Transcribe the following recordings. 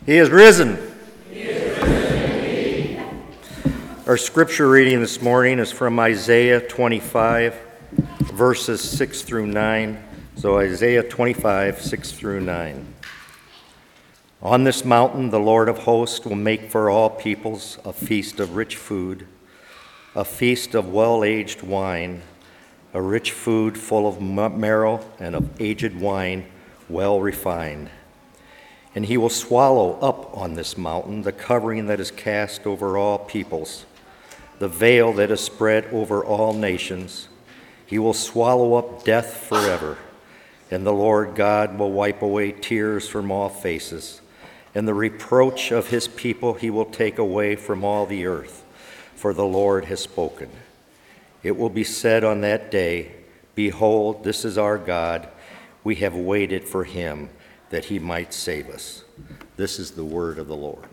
He is risen. He is risen indeed. Our scripture reading this morning is from Isaiah 25, verses 6 through 9. So Isaiah 25, 6 through 9. On this mountain the Lord of hosts will make for all peoples a feast of rich food, a feast of well-aged wine, a rich food full of marrow and of aged wine well refined. And he will swallow up on this mountain the covering that is cast over all peoples, the veil that is spread over all nations. He will swallow up death forever, and the Lord God will wipe away tears from all faces, and the reproach of his people he will take away from all the earth, for the Lord has spoken. It will be said on that day, behold, this is our God. We have waited for him that he might save us. This is the word of the Lord.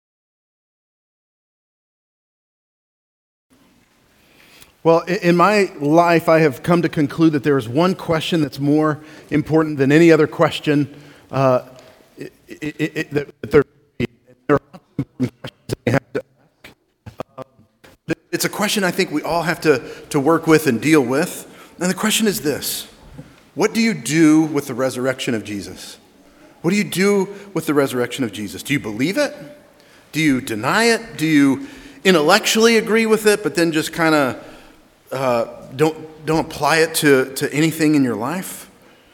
Well, in my life, I have come to conclude that there is one question that's more important than any other question. There are important questions that we have to ask. It's a question I think we all have to work with and deal with. And the question is this: what do you do with the resurrection of Jesus? What do you do with the resurrection of Jesus? Do you believe it? Do you deny it? Do you intellectually agree with it, but then just kind of don't apply it to anything in your life?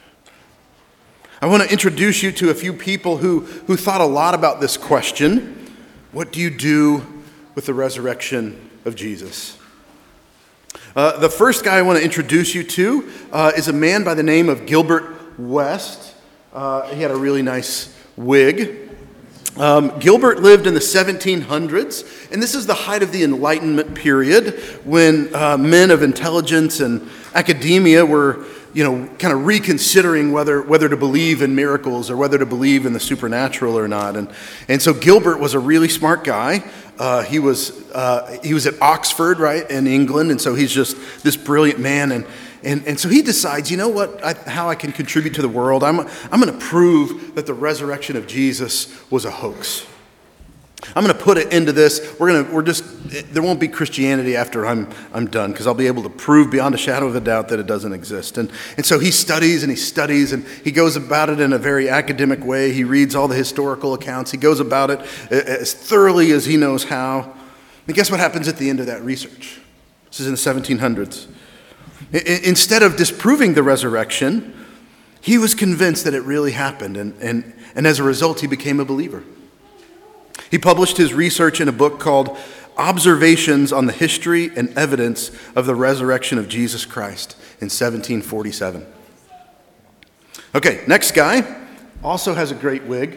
I want to introduce you to a few people who thought a lot about this question. What do you do with the resurrection of Jesus? The first guy I want to introduce you to is a man by the name of Gilbert West. He had a really nice wig. Gilbert lived in the 1700s, and this is the height of the Enlightenment period when men of intelligence and academia were, kind of reconsidering whether to believe in miracles or whether to believe in the supernatural or not. And so Gilbert was a really smart guy. He was at Oxford, right, in England, and so he's just this brilliant man. And so he decides, how I can contribute to the world. I'm going to prove that the resurrection of Jesus was a hoax. I'm going to put it into this. There won't be Christianity after I'm done, because I'll be able to prove beyond a shadow of a doubt that it doesn't exist. And so he studies and he goes about it in a very academic way. He reads all the historical accounts. He goes about it as thoroughly as he knows how. And guess what happens at the end of that research? This is in the 1700s. Instead of disproving the resurrection, he was convinced that it really happened, and as a result, he became a believer. He published his research in a book called Observations on the History and Evidence of the Resurrection of Jesus Christ in 1747. Okay, next guy also has a great wig.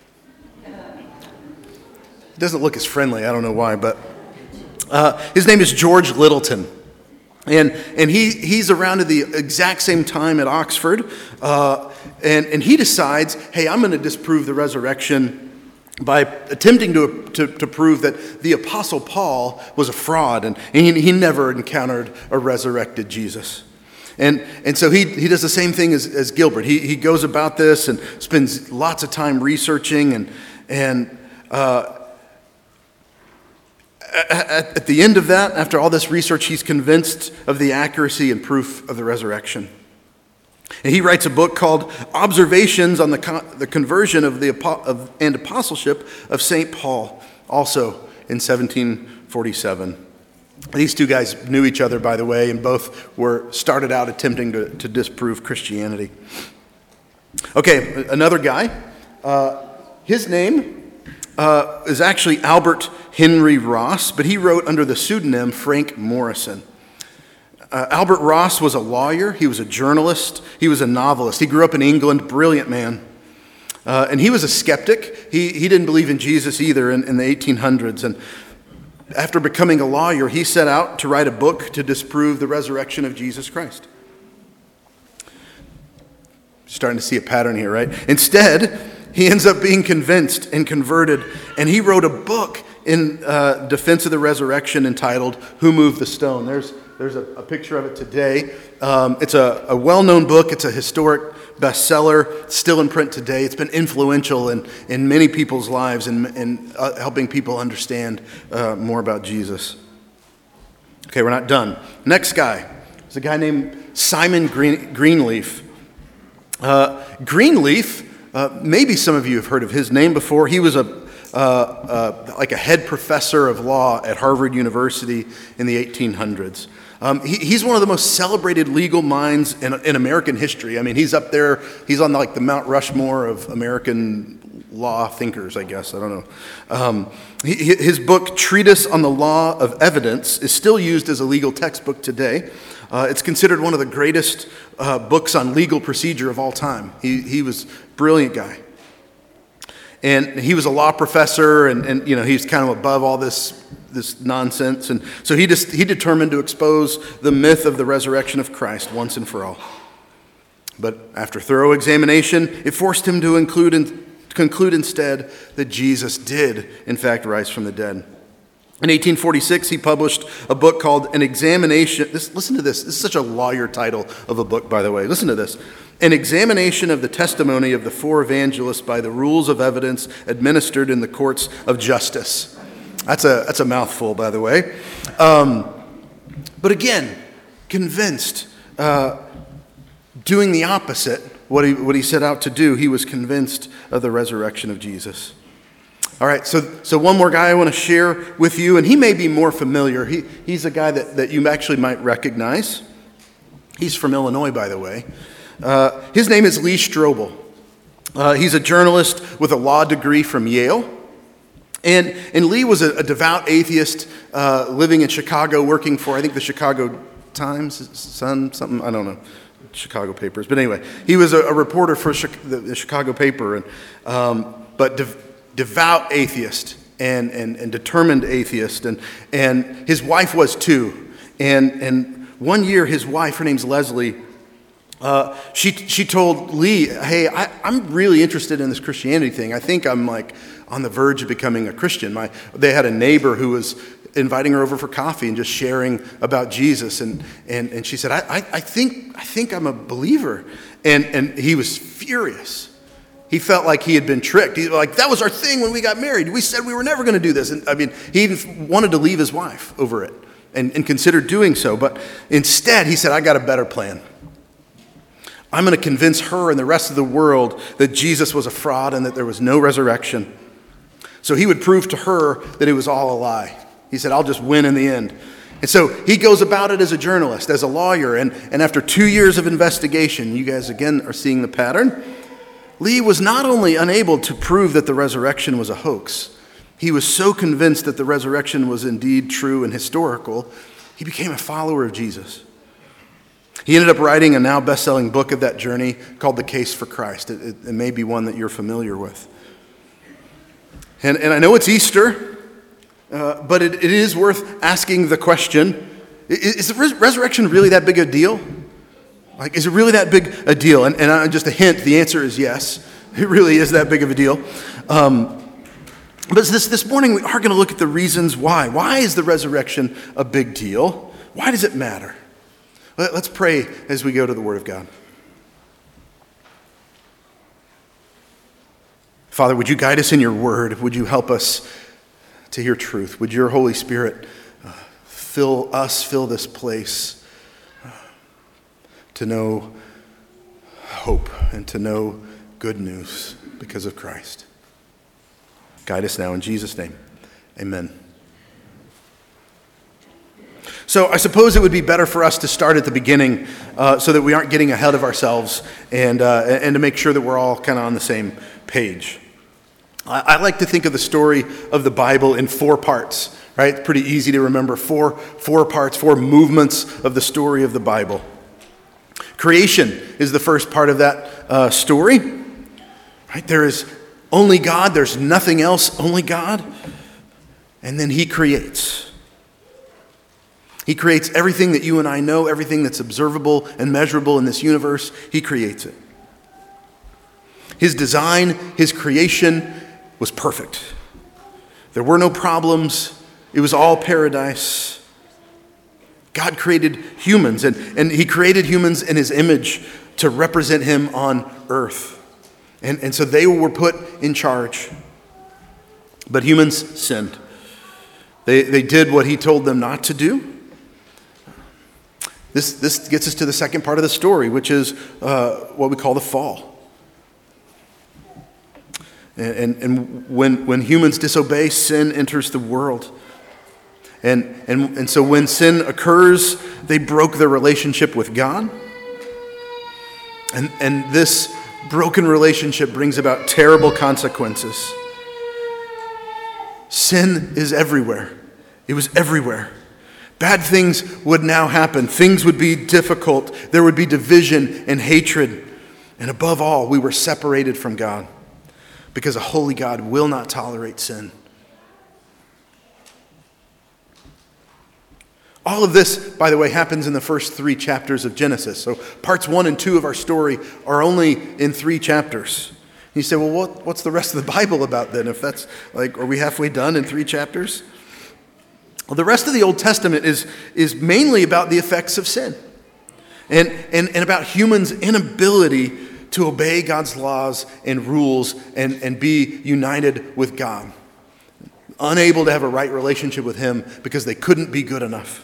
Doesn't look as friendly, I don't know why, but his name is George Littleton. And he's around at the exact same time at Oxford, and he decides, hey, I'm going to disprove the resurrection by attempting to prove that the Apostle Paul was a fraud, and he never encountered a resurrected Jesus. And so he does the same thing as Gilbert. He goes about this and spends lots of time researching, and at the end of that, after all this research, he's convinced of the accuracy and proof of the resurrection. And he writes a book called Observations on the Conversion and Apostleship of St. Paul, also in 1747. These two guys knew each other, by the way, and both started out attempting to disprove Christianity. Okay, another guy. His name is actually Albert Henry Ross, but he wrote under the pseudonym Frank Morrison. Albert Ross was a lawyer, he was a journalist, he was a novelist. He grew up in England, brilliant man. And he was a skeptic. He didn't believe in Jesus either in the 1800s. And after becoming a lawyer, he set out to write a book to disprove the resurrection of Jesus Christ. Starting to see a pattern here, right? Instead, he ends up being convinced and converted, and he wrote a book in defense of the resurrection entitled Who Moved the Stone. There's a picture of it today. It's a well-known book. It's a historic bestseller. It's still in print today. It's been influential in many people's lives in helping people understand more about Jesus. Okay, we're not done. Next guy is a guy named Simon Greenleaf. Greenleaf, maybe some of you have heard of his name before. He was like a head professor of law at Harvard University in the 1800s. He's one of the most celebrated legal minds in American history. I mean, he's up there. He's on like the Mount Rushmore of American law thinkers, I guess. I don't know. His book, Treatise on the Law of Evidence, is still used as a legal textbook today. It's considered one of the greatest books on legal procedure of all time. He was a brilliant guy. And he was a law professor, and he's kind of above all this nonsense. And so he determined to expose the myth of the resurrection of Christ once and for all. But after thorough examination, it forced him to conclude instead that Jesus did, in fact, rise from the dead. In 1846, he published a book called An Examination. Listen to this. This is such a lawyer title of a book, by the way. Listen to this. An Examination of the Testimony of the Four Evangelists by the Rules of Evidence Administered in the Courts of Justice. That's a mouthful, by the way. But again, convinced, doing the opposite, what he set out to do. He was convinced of the resurrection of Jesus. All right, so one more guy I want to share with you, and he may be more familiar. He's a guy that you actually might recognize. He's from Illinois, by the way. His name is Lee Strobel. He's a journalist with a law degree from Yale. And Lee was a devout atheist living in Chicago, working for, I think, the Chicago Times, Sun, something, I don't know, Chicago papers. But anyway, he was a reporter for the Chicago paper, but devout atheist and determined atheist. And his wife was too. And one year, his wife, her name's Leslie, she told Lee, hey, I'm really interested in this Christianity thing. I think I'm like on the verge of becoming a Christian. They had a neighbor who was inviting her over for coffee and just sharing about Jesus. And she said, I think I'm a believer. And he was furious. He felt like he had been tricked. He like, that was our thing when we got married. We said we were never going to do this. And I mean, he even wanted to leave his wife over it and considered doing so. But instead, he said, I got a better plan. I'm going to convince her and the rest of the world that Jesus was a fraud and that there was no resurrection. So he would prove to her that it was all a lie. He said, I'll just win in the end. And so he goes about it as a journalist, as a lawyer. And after 2 years of investigation, you guys again are seeing the pattern. Lee was not only unable to prove that the resurrection was a hoax, he was so convinced that the resurrection was indeed true and historical, he became a follower of Jesus. He ended up writing a now best-selling book of that journey called The Case for Christ. It may be one that you're familiar with. And I know it's Easter, but it is worth asking the question, is the resurrection really that big a deal? Like, is it really that big a deal? And just a hint, the answer is yes. It really is that big of a deal. But this morning we are going to look at the reasons why. Why is the resurrection a big deal? Why does it matter? Let's pray as we go to the Word of God. Father, would you guide us in your Word? Would you help us to hear truth? Would your Holy Spirit fill this place to know hope and to know good news because of Christ? Guide us now in Jesus' name. Amen. So I suppose it would be better for us to start at the beginning so that we aren't getting ahead of ourselves and to make sure that we're all kind of on the same page. I like to think of the story of the Bible in 4 parts, right? It's pretty easy to remember. Four parts, 4 movements of the story of the Bible. Creation is the first part of that story, right? There is only God. There's nothing else, only God. And then he creates. He creates everything that you and I know, everything that's observable and measurable in this universe. He creates it. His design, his creation was perfect. There were no problems. It was all paradise. God created humans, and he created humans in his image to represent him on earth. And so they were put in charge. But humans sinned. They did what he told them not to do. This gets us to the second part of the story, which is what we call the fall. And when humans disobey, sin enters the world. And so when sin occurs, they broke their relationship with God. And this broken relationship brings about terrible consequences. Sin is everywhere. It was everywhere. Bad things would now happen. Things would be difficult. There would be division and hatred. And above all, we were separated from God, because a holy God will not tolerate sin. All of this, by the way, happens in the first 3 chapters of Genesis. So parts 1 and 2 of our story are only in 3 chapters. You say, well, what's the rest of the Bible about then? If that's like, are we halfway done in 3 chapters? Well, the rest of the Old Testament is mainly about the effects of sin and about humans' inability to obey God's laws and rules and be united with God. Unable to have a right relationship with him because they couldn't be good enough.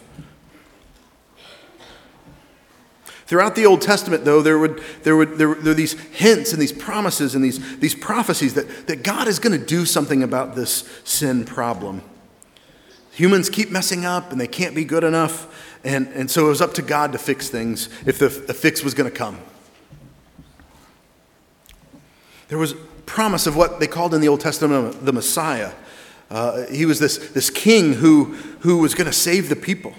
Throughout the Old Testament, though, there were these hints and these promises and these prophecies that God is going to do something about this sin problem. Humans keep messing up and they can't be good enough, and so it was up to God to fix things if the fix was going to come. There was promise of what they called in the Old Testament the Messiah. He was this king who was going to save the people.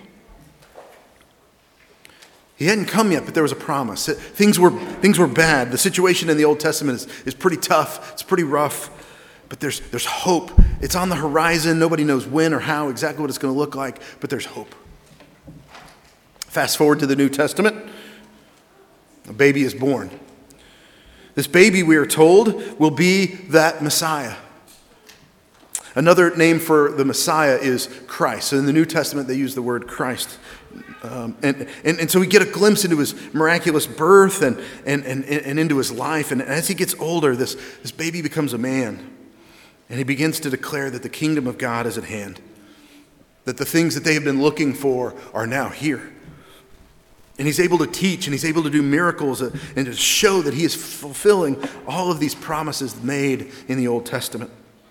He hadn't come yet, but there was a promise. Things were bad. The situation in the Old Testament is pretty tough. It's pretty rough. But there's hope. It's on the horizon. Nobody knows when or how, exactly what it's going to look like, but there's hope. Fast forward to the New Testament. A baby is born. This baby, we are told, will be that Messiah. Another name for the Messiah is Christ. So in the New Testament, they use the word Christ. And so we get a glimpse into his miraculous birth and into his life. And as he gets older, this baby becomes a man. And he begins to declare that the kingdom of God is at hand. That the things that they have been looking for are now here. And he's able to teach and he's able to do miracles and to show that he is fulfilling all of these promises made in the Old Testament.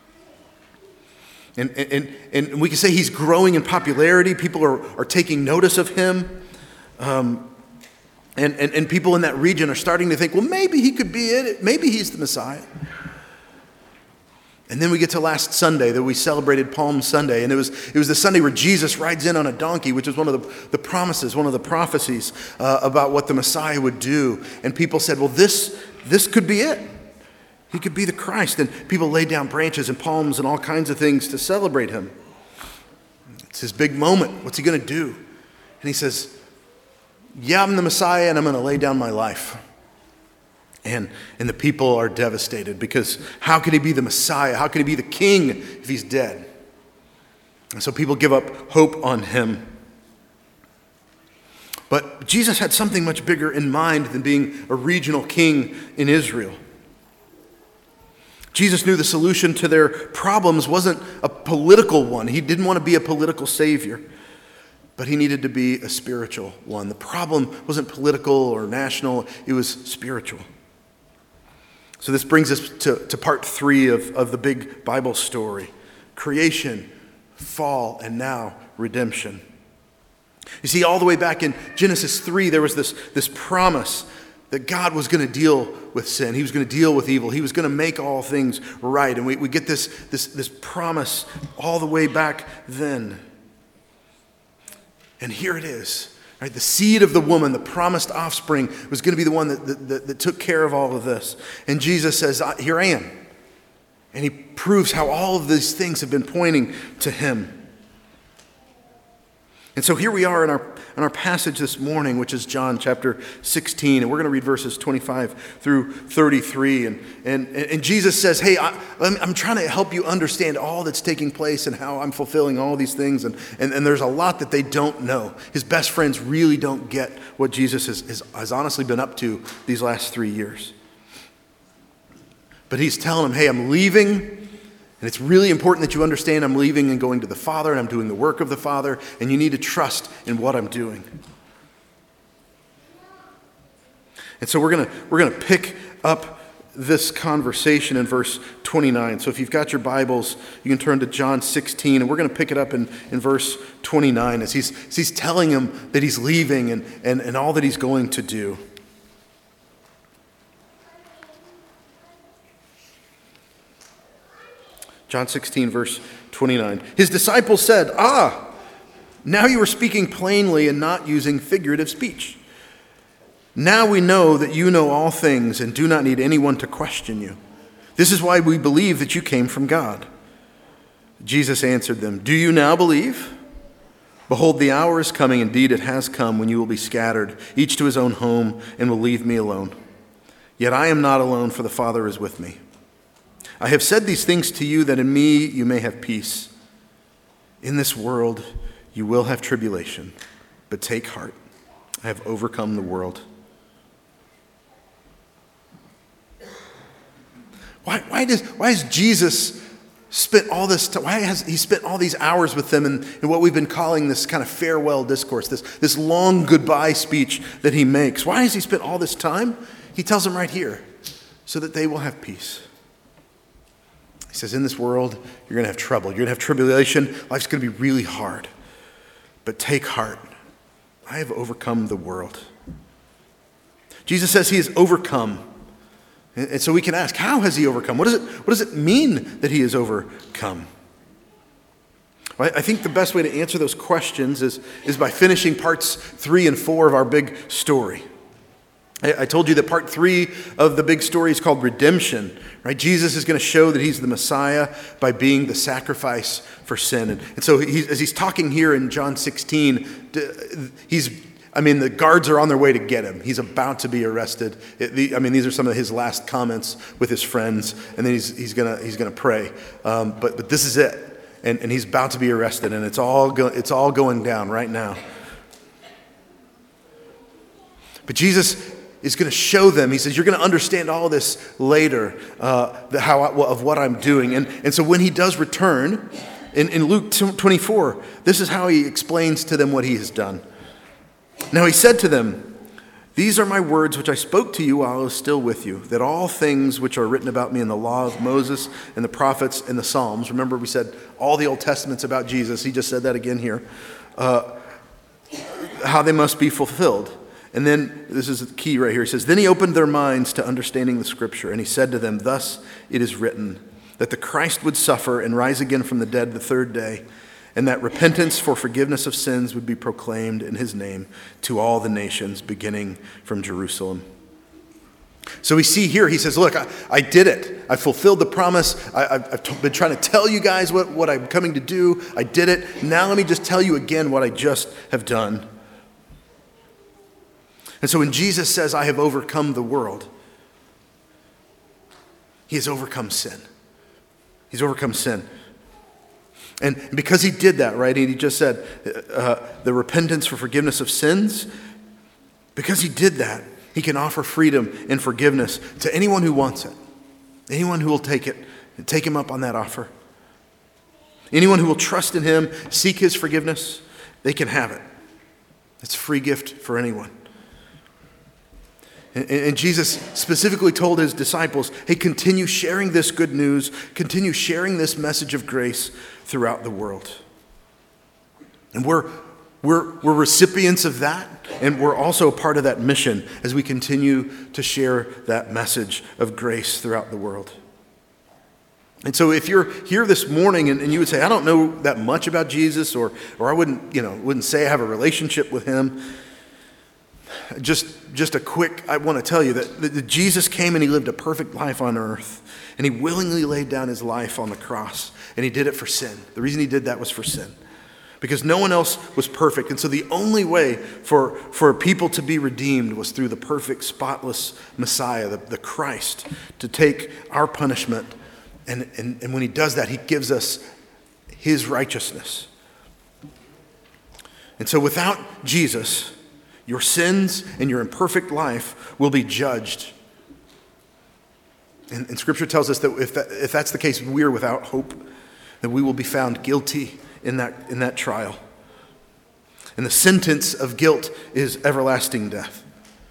And we can say he's growing in popularity. People are taking notice of him. And people in that region are starting to think, well, maybe he could be it. Maybe he's the Messiah. And then we get to last Sunday that we celebrated Palm Sunday. And it was the Sunday where Jesus rides in on a donkey, which is one of the promises, one of the prophecies about what the Messiah would do. And people said, well, this could be it. He could be the Christ. And people laid down branches and palms and all kinds of things to celebrate him. It's his big moment. What's he going to do? And he says, yeah, I'm the Messiah and I'm going to lay down my life. And the people are devastated because how can he be the Messiah? How can he be the king if he's dead? And so people give up hope on him. But Jesus had something much bigger in mind than being a regional king in Israel. Jesus knew the solution to their problems wasn't a political one. He didn't want to be a political savior, but he needed to be a spiritual one. The problem wasn't political or national, it was spiritual. So this brings us to part 3 of the big Bible story. Creation, fall, and now redemption. You see, all the way back in Genesis 3, there was this promise that God was going to deal with sin. He was going to deal with evil. He was going to make all things right. And we get this promise all the way back then. And here it is. Right? The seed of the woman, the promised offspring, was going to be the one that took care of all of this. And Jesus says, here I am. And he proves how all of these things have been pointing to him. And so here we are in our passage this morning, which is John chapter 16. And we're going to read verses 25 through 33. And Jesus says, hey, I'm trying to help you understand all that's taking place and how I'm fulfilling all these things. And there's a lot that they don't know. His best friends really don't get what Jesus has honestly been up to these last 3 years. But he's telling them, hey, I'm leaving, and it's really important that you understand I'm leaving and going to the Father, and I'm doing the work of the Father, and you need to trust in what I'm doing. And so we're gonna pick up this conversation in verse 29. So if you've got your Bibles, you can turn to John 16, and we're going to pick it up in verse 29 as he's telling him that he's leaving and all that he's going to do. John 16, verse 29. His disciples said, now you are speaking plainly and not using figurative speech. Now we know that you know all things and do not need anyone to question you. This is why we believe that you came from God. Jesus answered them, do you now believe? Behold, the hour is coming, indeed it has come, when you will be scattered, each to his own home, and will leave me alone. Yet I am not alone, for the Father is with me. I have said these things to you that in me you may have peace. In this world you will have tribulation, but take heart. I have overcome the world. Why has Jesus spent all this time? Why has he spent all these hours with them in what we've been calling this kind of farewell discourse, this long goodbye speech that he makes? Why has he spent all this time? He tells them right here, so that they will have peace. He says, in this world, you're going to have trouble. You're going to have tribulation. Life's going to be really hard. But take heart. I have overcome the world. Jesus says he has overcome. And so we can ask, how has he overcome? What does it mean that he has overcome? Well, I think the best way to answer those questions is by finishing parts 3 and 4 of our big story. I told you that part 3 of the big story is called redemption, right? Jesus is going to show that he's the Messiah by being the sacrifice for sin. And so as he's talking here in John 16, the guards are on their way to get him. He's about to be arrested. These are some of his last comments with his friends, and then he's gonna pray. But this is it, and he's about to be arrested, and it's all going down right now. But Jesus is going to show them. He says, you're going to understand all this later, of what I'm doing. And so when he does return, in Luke 24, this is how he explains to them what he has done. Now he said to them, these are my words which I spoke to you while I was still with you, that all things which are written about me in the law of Moses and the prophets and the Psalms, remember we said all the Old Testaments about Jesus, he just said that again here, how they must be fulfilled. And then, this is the key right here, he says, then he opened their minds to understanding the scripture, and he said to them, thus it is written, that the Christ would suffer and rise again from the dead the third day, and that repentance for forgiveness of sins would be proclaimed in his name to all the nations, beginning from Jerusalem. So we see here, he says, look, I did it. I fulfilled the promise. I've been trying to tell you guys what I'm coming to do. I did it. Now let me just tell you again what I just have done. And so when Jesus says, I have overcome the world, he has overcome sin. He's overcome sin. And because he did that, right, and he just said the repentance for forgiveness of sins, because he did that, he can offer freedom and forgiveness to anyone who wants it, anyone who will take it, take him up on that offer. Anyone who will trust in him, seek his forgiveness, they can have it. It's a free gift for anyone. And Jesus specifically told his disciples, hey, continue sharing this good news, continue sharing this message of grace throughout the world. And we're recipients of that, and we're also a part of that mission as we continue to share that message of grace throughout the world. And so if you're here this morning and you would say, I don't know that much about Jesus, or I wouldn't say I have a relationship with him, just a quick, I want to tell you that Jesus came and he lived a perfect life on earth, and he willingly laid down his life on the cross, and he did it for sin. The reason he did that was for sin. because no one else was perfect. And so the only way for people to be redeemed was through the perfect, spotless Messiah, the Christ, to take our punishment. And when he does that, he gives us his righteousness. And so without Jesus, your sins and your imperfect life will be judged. And Scripture tells us that if that's the case, we are without hope, that we will be found guilty in that trial. And the sentence of guilt is everlasting death.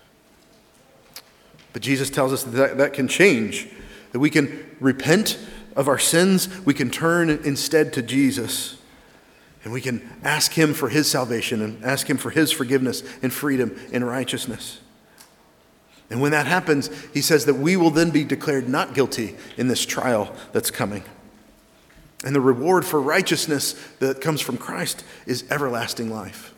But Jesus tells us that can change, that we can repent of our sins, we can turn instead to Jesus, and we can ask him for his salvation and ask him for his forgiveness and freedom and righteousness. And when that happens, he says that we will then be declared not guilty in this trial that's coming. And the reward for righteousness that comes from Christ is everlasting life.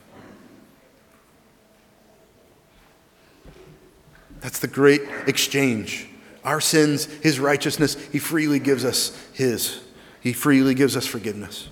That's the great exchange. Our sins, his righteousness, he freely gives us his. He freely gives us forgiveness.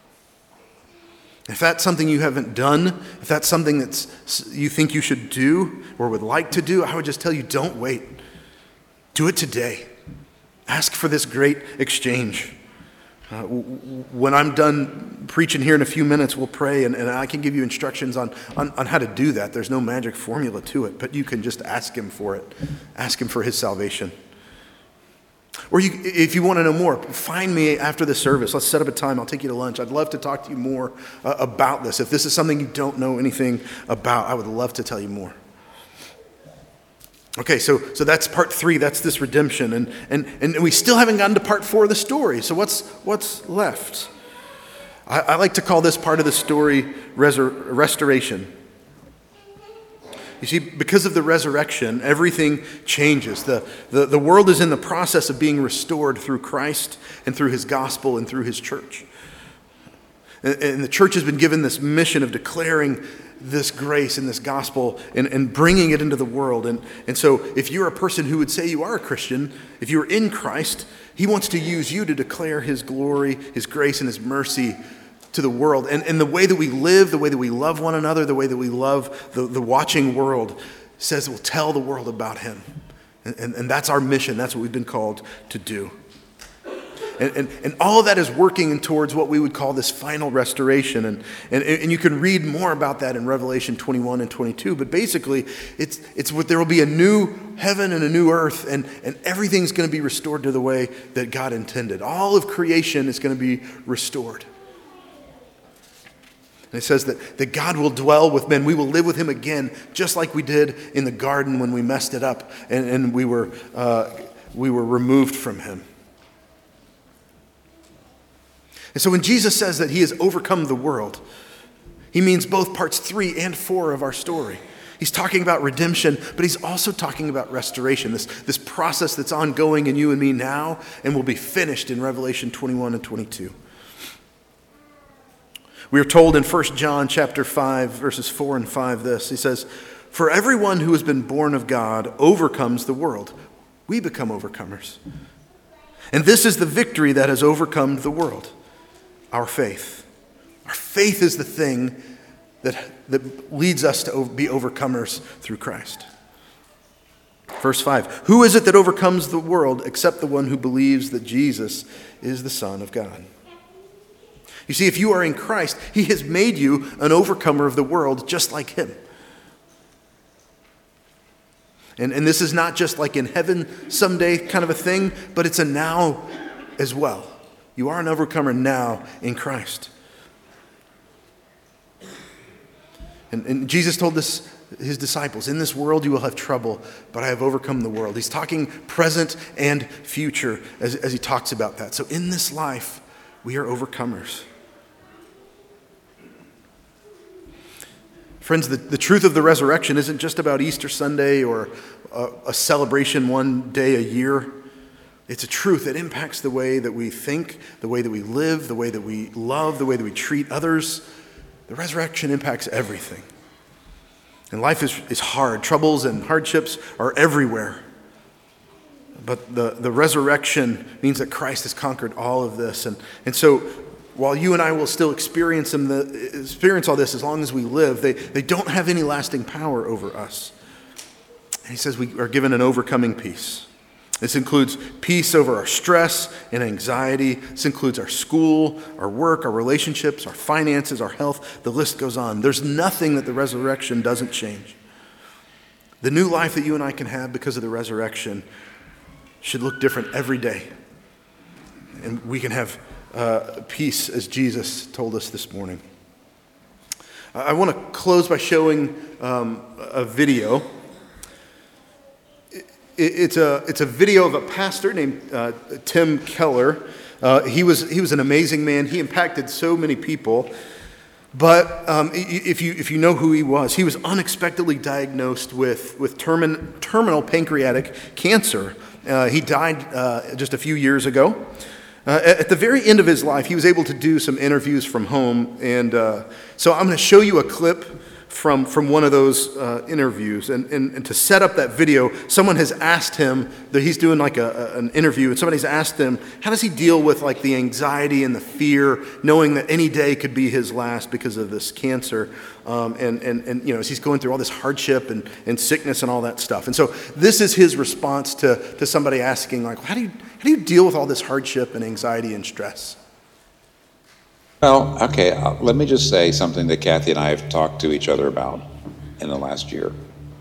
If that's something you haven't done, if that's something that you think you should do or would like to do, I would just tell you, don't wait. Do it today. Ask for this great exchange. When I'm done preaching here in a few minutes, we'll pray, and I can give you instructions on how to do that. There's no magic formula to it, but you can just ask him for it. Ask him for his salvation. Or if you want to know more, find me after the service. Let's set up a time. I'll take you to lunch. I'd love to talk to you more about this. If this is something you don't know anything about, I would love to tell you more. Okay, so that's part 3. That's this redemption. And we still haven't gotten to part 4 of the story. So what's left? I like to call this part of the story restoration. You see, because of the resurrection, everything changes. The world is in the process of being restored through Christ and through his gospel and through his church. And the church has been given this mission of declaring this grace and this gospel and bringing it into the world. And so if you're a person who would say you are a Christian, if you're in Christ, he wants to use you to declare his glory, his grace, and his mercy to the world. And the way that we live, the way that we love one another, the way that we love the watching world says we'll tell the world about him. And that's our mission. That's what we've been called to do. And all of that is working towards what we would call this final restoration. And you can read more about that in Revelation 21 and 22. But basically, it's what there will be a new heaven and a new earth, and everything's going to be restored to the way that God intended. All of creation is going to be restored. And it says that God will dwell with men. We will live with him again, just like we did in the garden when we messed it up and we were removed from him. And so when Jesus says that he has overcome the world, he means both parts 3 and 4 of our story. He's talking about redemption, but he's also talking about restoration, this process that's ongoing in you and me now and will be finished in Revelation 21 and 22. We are told in 1 John chapter 5, verses 4 and 5 this. He says, "For everyone who has been born of God overcomes the world." We become overcomers. "And this is the victory that has overcome the world, our faith." Our faith is the thing that leads us to be overcomers through Christ. Verse 5, "Who is it that overcomes the world except the one who believes that Jesus is the Son of God?" You see, if you are in Christ, he has made you an overcomer of the world just like him. And this is not just like in heaven someday kind of a thing, but it's a now as well. You are an overcomer now in Christ. And Jesus told his disciples, "In this world you will have trouble, but I have overcome the world." He's talking present and future as he talks about that. So in this life, we are overcomers. Friends, the truth of the resurrection isn't just about Easter Sunday or a celebration one day a year. It's a truth that impacts the way that we think, the way that we live, the way that we love, the way that we treat others. The resurrection impacts everything. And life is hard. Troubles and hardships are everywhere. But the resurrection means that Christ has conquered all of this. And so while you and I will still experience all this as long as we live, they don't have any lasting power over us. And he says we are given an overcoming peace. This includes peace over our stress and anxiety. This includes our school, our work, our relationships, our finances, our health. The list goes on. There's nothing that the resurrection doesn't change. The new life that you and I can have because of the resurrection should look different every day. And we can have peace as Jesus told us this morning. I want to close by showing a video. It's a video of a pastor named Tim Keller. He was an amazing man. He impacted so many people. But if you know who he was unexpectedly diagnosed with terminal pancreatic cancer. He died just a few years ago. At the very end of his life, he was able to do some interviews from home. And so I'm going to show you a clip from one of those interviews. And to set up that video, someone has asked him, that he's doing like an interview, and somebody's asked him, how does he deal with like the anxiety and the fear, knowing that any day could be his last because of this cancer, and you know, as he's going through all this hardship and sickness and all that stuff. And so this is his response to somebody asking, like, how do you deal with all this hardship and anxiety and stress? Well, okay, let me just say something that Kathy and I have talked to each other about in the last year.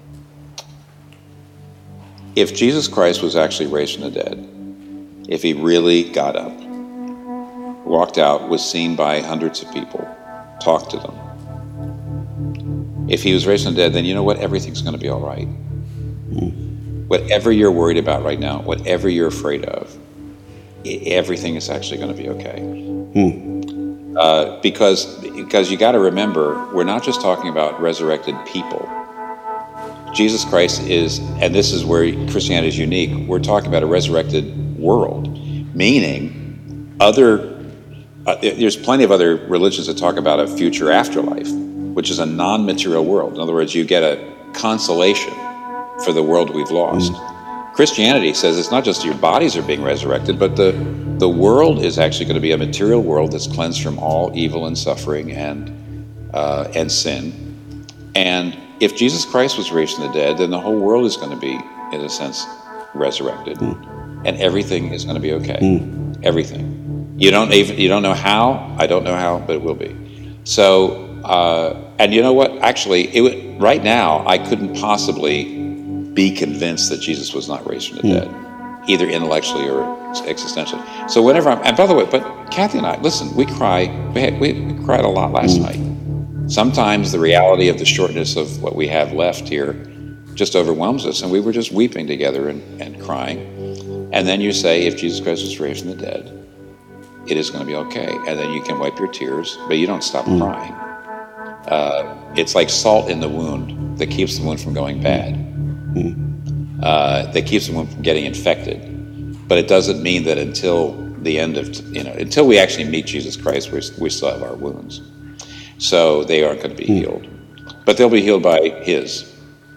If Jesus Christ was actually raised from the dead, if he really got up, walked out, was seen by hundreds of people, talked to them, if he was raised from the dead, then you know what? Everything's going to be all right. Whatever you're worried about right now, whatever you're afraid of, everything is actually going to be okay. Because you got to remember, we're not just talking about resurrected people. Jesus Christ is, and this is where Christianity is unique, we're talking about a resurrected world, meaning there's plenty of other religions that talk about a future afterlife, which is a non-material world. In other words, you get a consolation for the world we've lost. Christianity says it's not just your bodies are being resurrected, but the world is actually going to be a material world that's cleansed from all evil and suffering and sin. And if Jesus Christ was raised from the dead, then the whole world is going to be, in a sense, resurrected, and everything is going to be okay. Everything. You don't know how. I don't know how, but it will be. So, and you know what? Actually, right now, I couldn't possibly be convinced that Jesus was not raised from the dead, either intellectually or existentially. So whenever and by the way, but Kathy and I, listen, we cried a lot last night. Sometimes the reality of the shortness of what we have left here just overwhelms us, and we were just weeping together and crying. And then you say, if Jesus Christ was raised from the dead, it is going to be okay. And then you can wipe your tears, but you don't stop crying. It's like salt in the wound that keeps the wound from going bad. That keeps them from getting infected, but it doesn't mean that until the end of, until we actually meet Jesus Christ, we still have our wounds. So they aren't going to be healed, but they'll be healed by his.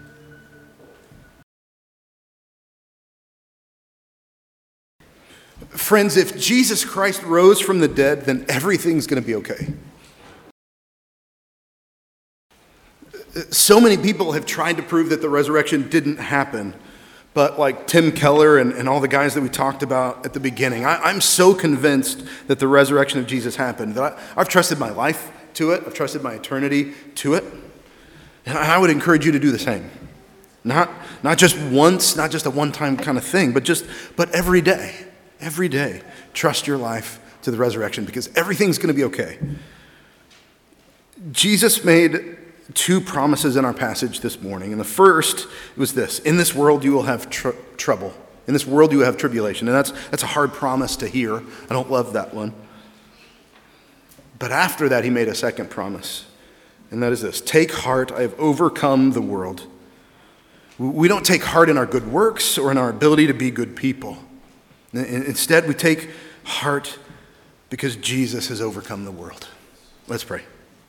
Friends, if Jesus Christ rose from the dead, then everything's going to be okay. So many people have tried to prove that the resurrection didn't happen, but like Tim Keller and all the guys that we talked about at the beginning, I'm so convinced that the resurrection of Jesus happened that I've trusted my life to it. I've trusted my eternity to it. And I would encourage you to do the same. Not just once, not just a one-time kind of thing, but every day, trust your life to the resurrection because everything's going to be okay. Jesus made two promises in our passage this morning. And the first was this: in this world you will have trouble. In this world you will have tribulation. And that's a hard promise to hear. I don't love that one. But after that, he made a second promise. And that is this: take heart, I have overcome the world. We don't take heart in our good works or in our ability to be good people. Instead, we take heart because Jesus has overcome the world. Let's pray.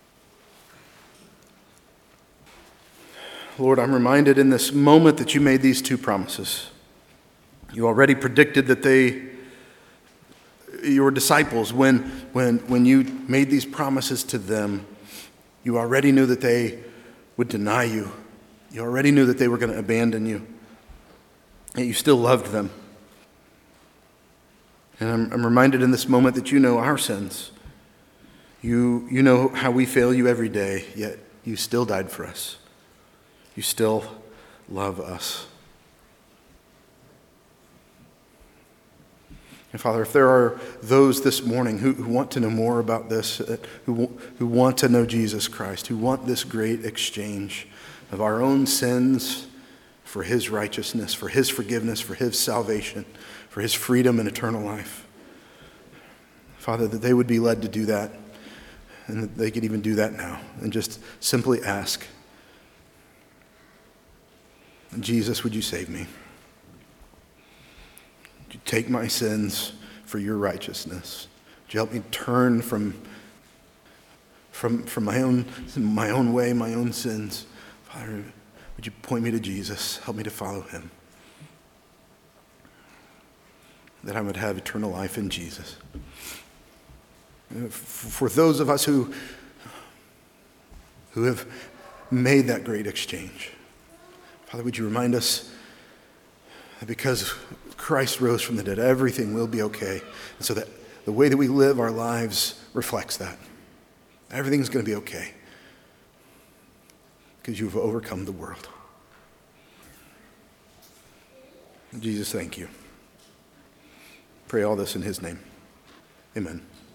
Lord, I'm reminded in this moment that you made these two promises. You already predicted that your disciples, when you made these promises to them, you already knew that they would deny you. You already knew that they were going to abandon you. Yet you still loved them. And I'm reminded in this moment that you know our sins. You know how we fail you every day, yet you still died for us. You still love us. And Father, if there are those this morning who want to know more about this, who want to know Jesus Christ, who want this great exchange of our own sins for his righteousness, for his forgiveness, for his salvation, for his freedom and eternal life, Father, that they would be led to do that, and that they could even do that now, and just simply ask, Jesus, would you save me? Would you take my sins for your righteousness? Would you help me turn from my own way, my own sins? Father, would you point me to Jesus? Help me to follow him. That I would have eternal life in Jesus. For those of us who have made that great exchange, Father, would you remind us that because Christ rose from the dead, everything will be okay. And so that the way that we live our lives reflects that. Everything's going to be okay because you've overcome the world. Jesus, thank you. Pray all this in his name. Amen.